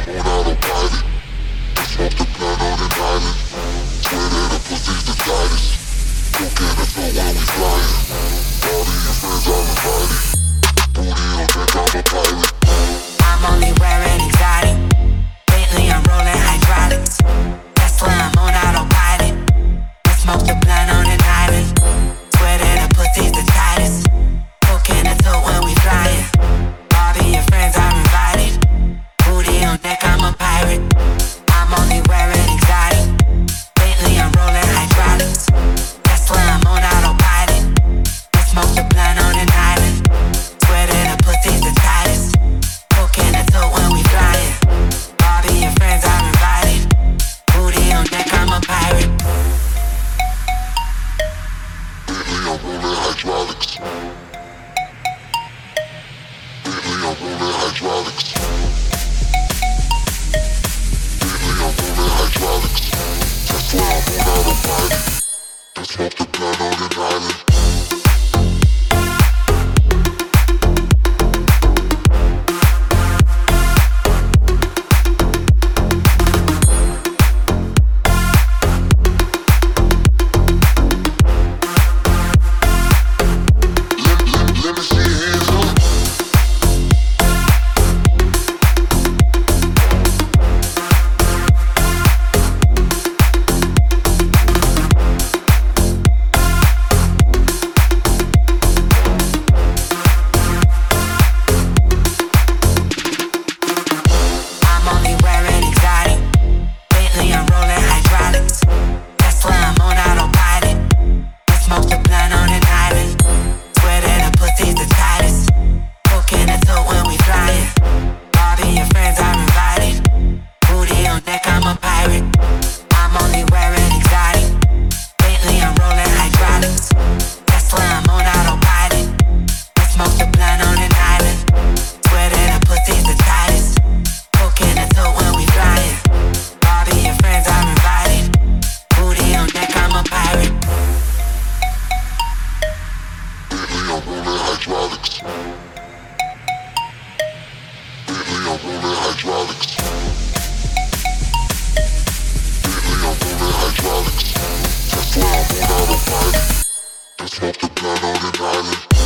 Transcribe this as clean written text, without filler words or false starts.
on autopilot. I smoke the blunt on an island. Swear that the pussy's the tightest. Cocaine and flow when we flying. All of your friends are invited. Booty on deck, I'm a pilot. I'm only wearing exotic. Lately I'm rolling hydraulics. That's why I'm on autopilot. I smoke the blunt on an island. Swear that the pussy's the tightest. Cocaine and flow when we flying. All of your friends are invited. Booty on deck, I'm a pirate. I'm only wearing exotic. Lately I'm rolling hydraulics. That's why I'm on autopilot. I smoke the blunt on an island. Swear that the pussy's the tightest. Cocaine and flow when we flying. All of your friends are invited. Booty on deck, I'm a pirate. Lately I'm rolling hydraulics. Lately I'm rolling hydraulics. Lately I'm rolling hydraulics. That's why I'm on autopilot. I smoke the blunt on an island. Let me see your hands up. I'm only wearing exotic. Lately I'm rolling hydraulics. That's why I'm on autopilot. I smoke the blunt on an island. Swear that the pussy's the tightest. Cocaine and flow when we flying. All of your friends are invited. Booty on deck, I'm a pirate. I'm only wearing exotic. Lately I'm rolling hydraulics. That's why I'm on autopilot. I smoke the blunt on an island. Swear that the pussy's the tightest. Cocaine and flow when we flying. All of your friends are invited. Booty on deck, I'm a pirate. Lately I'm rolling hydraulics. Lately I'm rolling hydraulics. Lately I'm rolling hydraulics. That's why I'm on autopilot. I smoke the blunt on an island.